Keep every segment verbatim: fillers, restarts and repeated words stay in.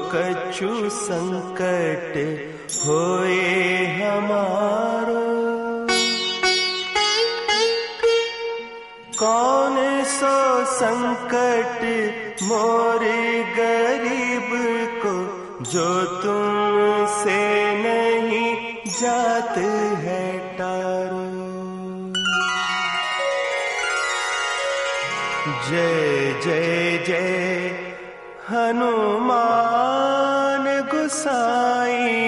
कछु संकट होए हमारो, कौन सो संकट मोरे गरीब को, जो तुमसे नहीं जात है टारो। जय जय जय हनुमान गोसाई,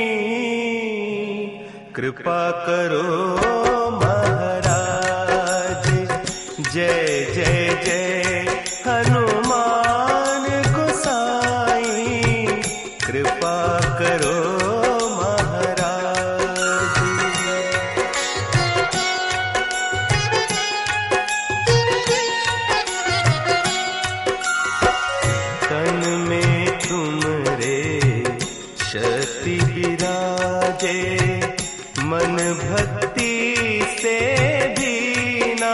कृपा करो महाराज। जय जय जय हनुमान गोसाई, कृपा करो महाराज। तन में तुमरे शक्ति विराजे, मन भक्ति से दीना।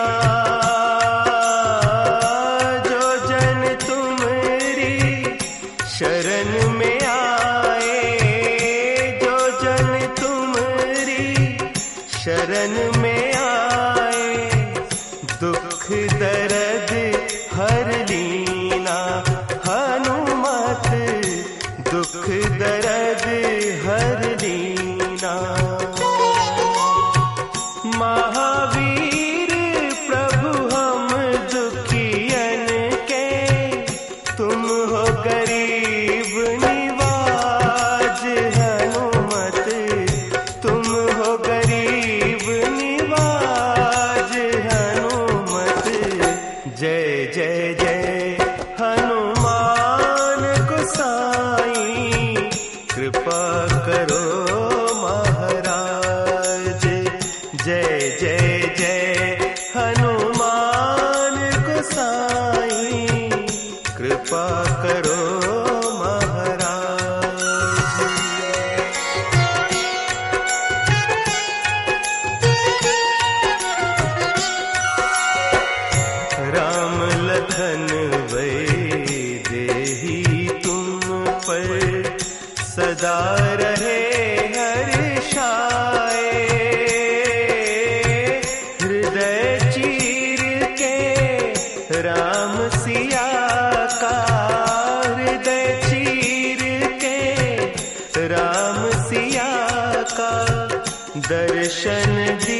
जो जन तुमरी शरण में आए, जो जन तुमरी शरण में आए, दुख दर्द हर लीना। हनुमत दुख दर्द हर लीना। महावीर प्रभु हम दुखियन के, तुम हो गरीब निवाज। हनुमत तुम हो गरीब निवाज। हनुमत जय जय जय हनुमान गोसाई, कृपा करो महाराज। जय जय जय हनुमान गोसाई, कृपा करो महाराज। राम लखन वै देही तुम पर, सदा रहे हर्षाए। हृदय चीर के राम सिया का, हृदय चीर के राम सिया का दर्शन दि